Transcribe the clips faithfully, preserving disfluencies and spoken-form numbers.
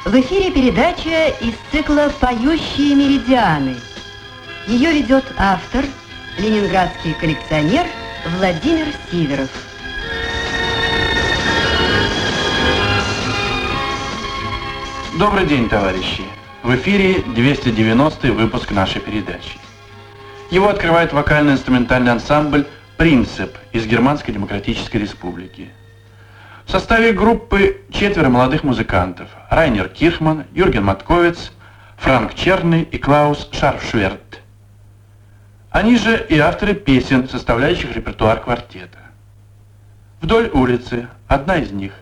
В эфире передача из цикла «Поющие меридианы». Ее ведет автор, ленинградский коллекционер Владимир Сиверов. Добрый день, товарищи! В эфире двести девяностый выпуск нашей передачи. Его открывает вокально-инструментальный ансамбль «Принцип» из Германской Демократической Республики. В составе группы четверо молодых музыкантов: Райнер Кирхман, Юрген Матковец, Франк Черный и Клаус Шарфшверт. Они же и авторы песен, составляющих репертуар квартета. «Вдоль улицы» — одна из них.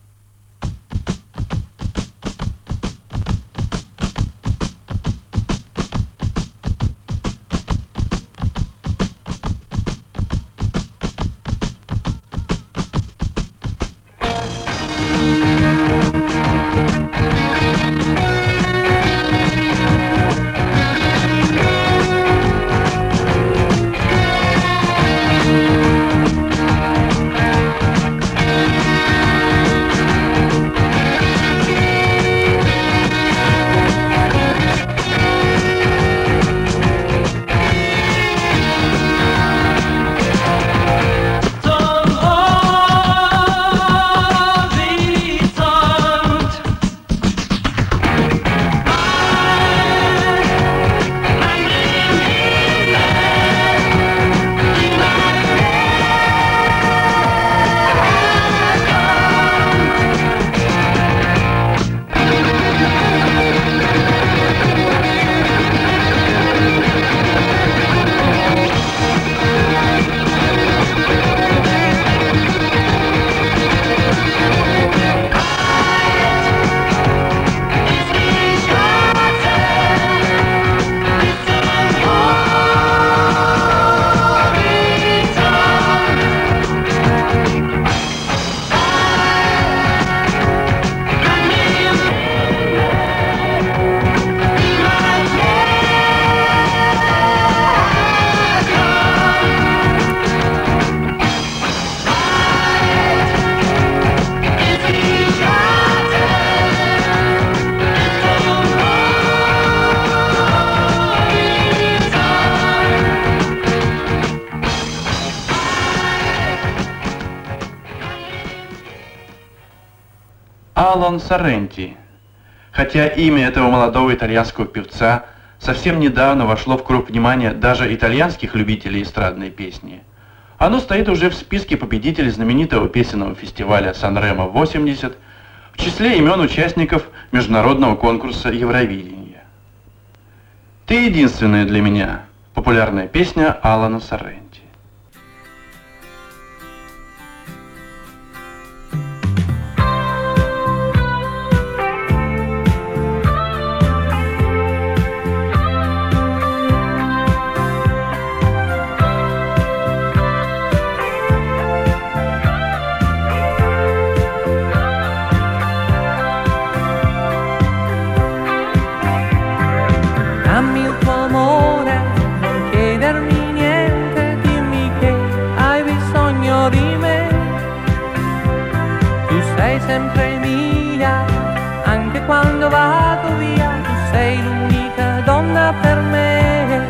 Алан Сорренти. Хотя имя этого молодого итальянского певца совсем недавно вошло в круг внимания даже итальянских любителей эстрадной песни, оно стоит уже в списке победителей знаменитого песенного фестиваля Сан-Ремо восемьдесят в числе имен участников международного конкурса Евровидения. «Ты единственная для меня» — популярная песня Алана Сорренти. Sempre mia, anche quando vado via, tu sei l'unica donna per me.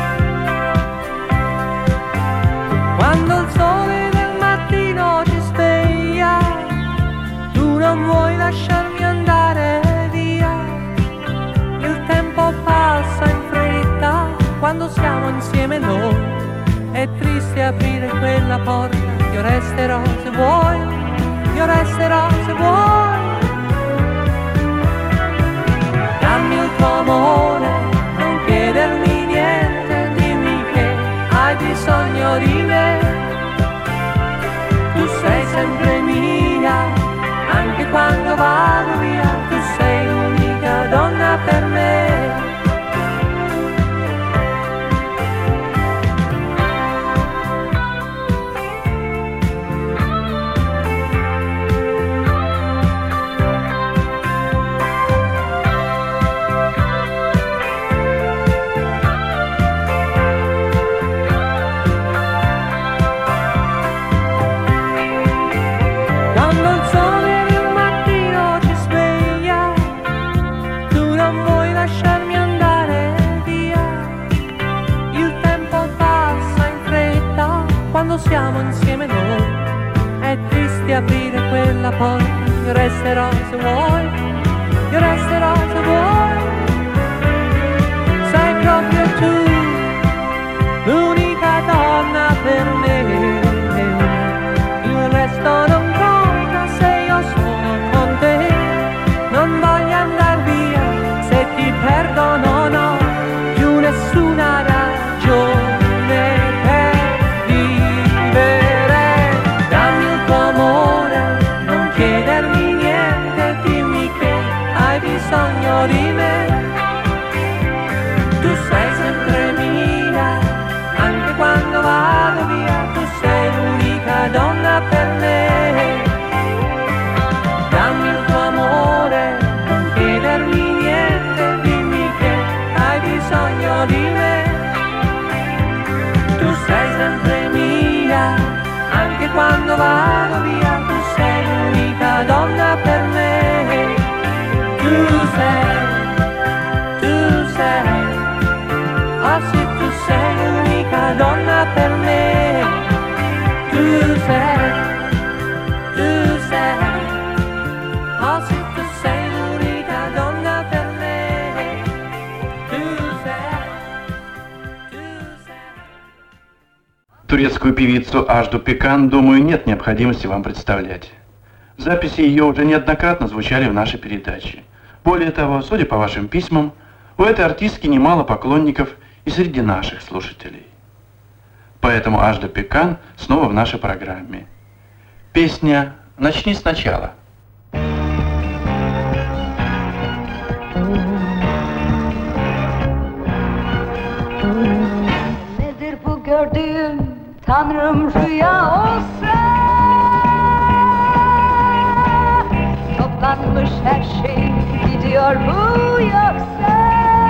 Quando il sole del mattino ci sveglia, tu non vuoi lasciarmi andare via. Il tempo passa in fretta quando siamo insieme noi. È triste aprire quella porta, io resterò se vuoi. Io resterò se vuoi. Dammi il tuo amore, non chiedermi niente, dimmi che hai bisogno di me. Tu sei sempre mia, anche quando vado via, tu sei l'unica donna per me. Quando il sole del mattino ci sveglia, resterò se vuoi, io resterò se vuoi. Sei proprio tu, l'unica donna per me. Il resto non conta se io sono con te. Non voglio andar via, se ti perdo non ho più nessuna ragione per vivere. Dammi il tuo amore, non chiedermi niente, dimmi che hai bisogno di me. Tu sei sempre mia, anche quando vado via, tu sei l'unica donna per me. Dammi il tuo amore, non chiedermi niente, dimmi che hai bisogno di me. Tu sei sempre mia, anche quando vado via, tu sei l'unica donna per me. Tu sei, tu sei, oh sì, tu sei l'unica donna per me. Tu sei, tu sei, oh sì, tu sei l'unica donna per me. Tu sei, tu sei. Турецкую певицу Ажду Пекан, думаю, нет необходимости вам представлять. Записи ее уже неоднократно звучали в нашей передаче. Более того, судя по вашим письмам, у этой артистки немало поклонников и среди наших слушателей. Поэтому Ажда Пекан снова в нашей программе. Песня «Начни сначала». Nedir bu gördüğüm Tanrım rüya olsa, toplanmış her şey gidiyor bu yoksa.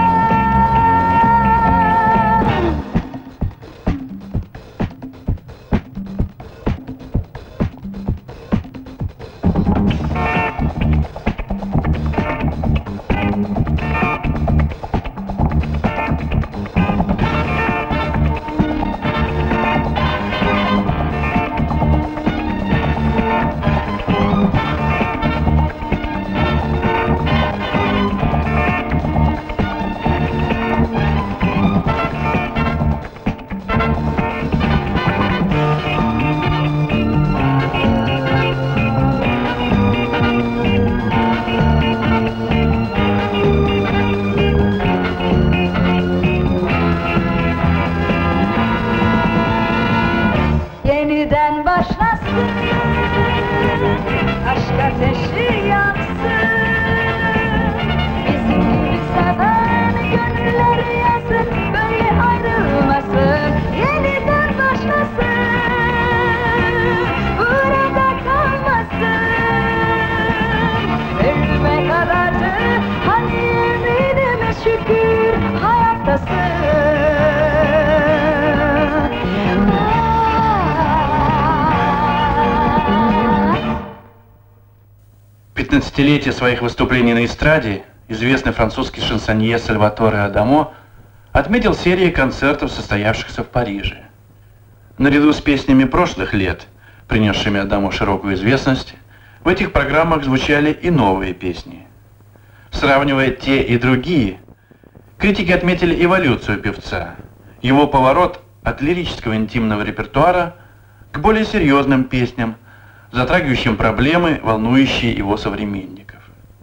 пятнадцатилетие своих выступлений на эстраде известный французский шансонье Сальваторе Адамо отметил серией концертов, состоявшихся в Париже. Наряду с песнями прошлых лет, принесшими Адамо широкую известность, в этих программах звучали и новые песни. Сравнивая те и другие, критики отметили эволюцию певца, его поворот от лирического интимного репертуара к более серьезным песням, затрагивающим проблемы, волнующие его современников.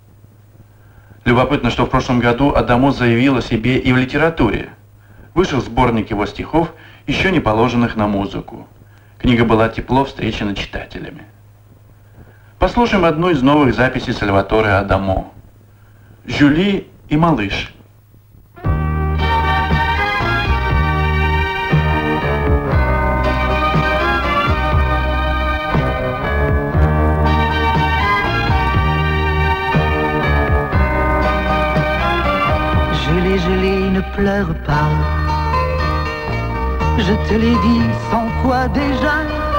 Любопытно, что в прошлом году Адамо заявил о себе и в литературе. Вышел сборник его стихов, еще не положенных на музыку. Книга была тепло встречена читателями. Послушаем одну из новых записей Сальваторе Адамо. «Жюли и малыш». Julie, Julie, ne pleure pas. Je te l'ai dit cent fois déjà.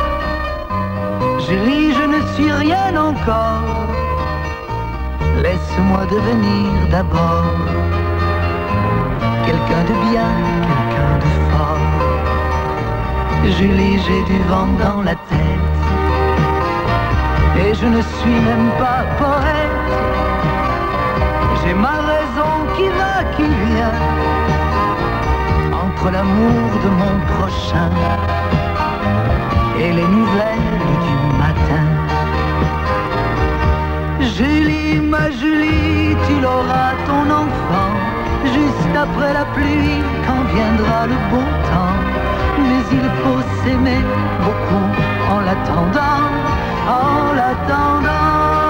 Julie, je ne suis rien encore. Laisse-moi devenir d'abord quelqu'un de bien, quelqu'un de fort. Julie, j'ai du vent dans la tête. et je ne suis même pas poète. J'ai ma raison qui va, qui vient, entre l'amour de mon prochain et les nouvelles du matin. Julie, ma Julie, tu l'auras ton enfant, juste après la pluie, quand viendra le beau temps. Mais il faut s'aimer beaucoup en l'attendant, en l'attendant.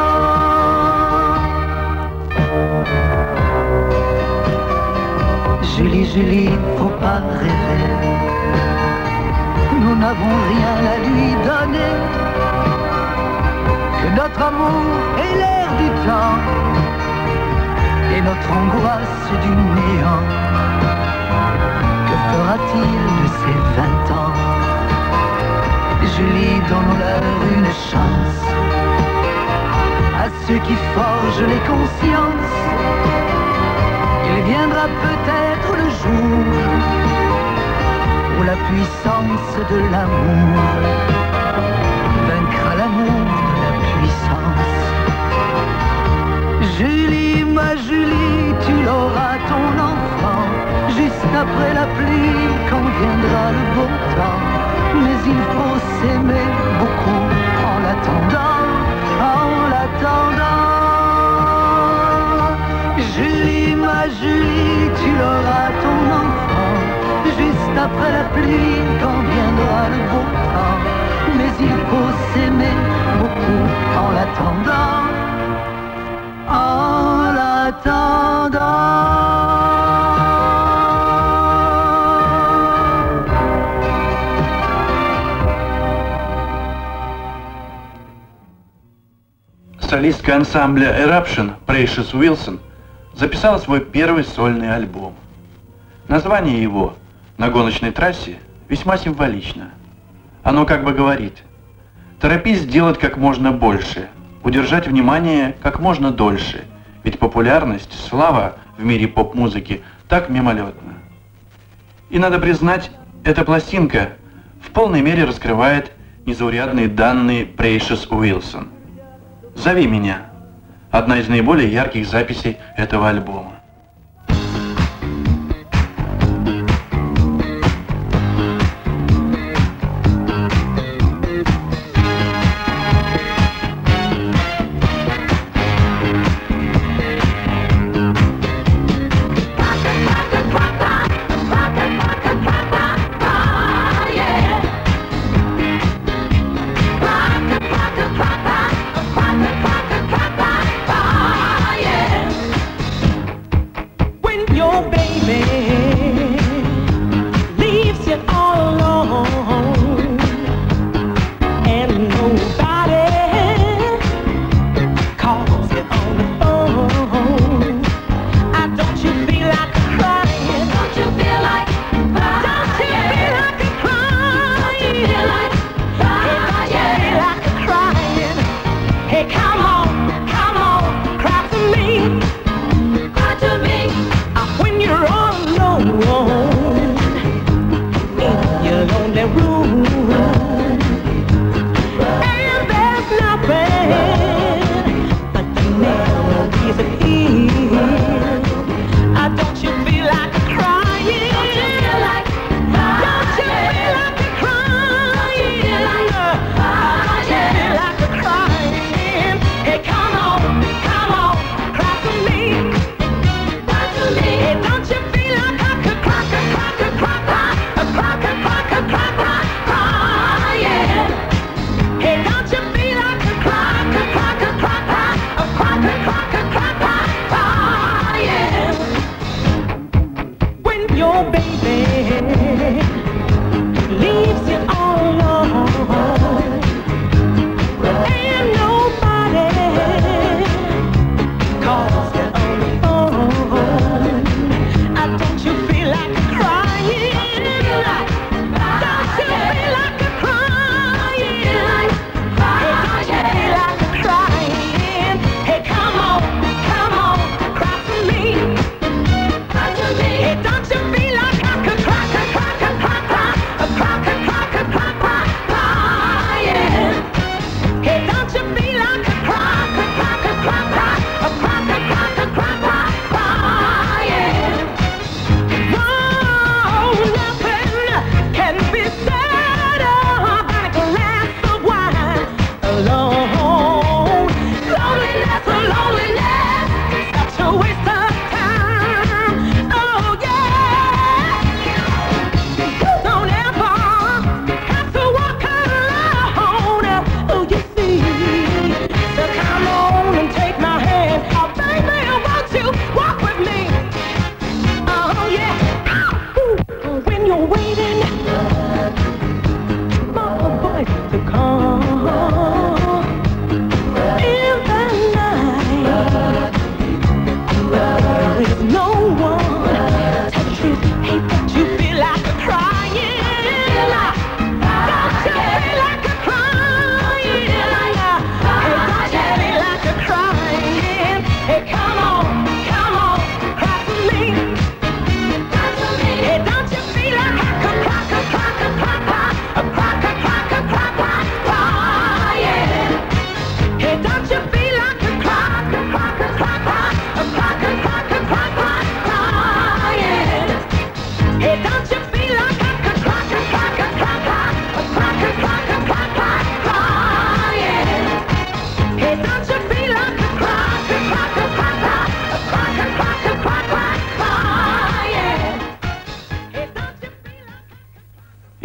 Julie, Julie, faut pas rêver, nous n'avons rien à lui donner, que notre amour est l'air du temps et notre angoisse du néant. Que fera-t-il de ces vingt ans? Julie, donne-leur une chance à ceux qui forgent les consciences. Il viendra peut-être le jour où la puissance de l'amour vaincra l'amour de la puissance. Julie, ma Julie, tu l'auras ton enfant, juste après la pluie, quand viendra le beau temps. Mais il faut s'aimer beaucoup en l'attendant, en l'attendant. Julie, ma Julie, tu l'auras ton enfant, juste après la pluie, quand viendra le beau temps. Mais il faut s'aimer beaucoup en l'attendant, en l'attendant. Солистка ансамбля Eruption Precious Wilson записала свой первый сольный альбом. Название его «На гоночной трассе» весьма символично. Оно как бы говорит: торопись сделать как можно больше, удержать внимание как можно дольше, ведь популярность, слава в мире поп-музыки так мимолетна. И надо признать, эта пластинка в полной мере раскрывает незаурядные данные Precious Wilson. «Зови меня» – одна из наиболее ярких записей этого альбома. And there's nothing but the melodies of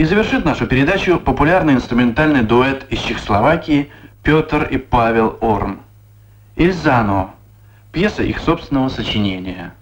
И завершит нашу передачу популярный инструментальный дуэт из Чехословакии Петр и Павел Орн. «Ильзано» – пьеса их собственного сочинения.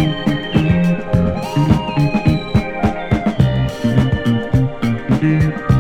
you.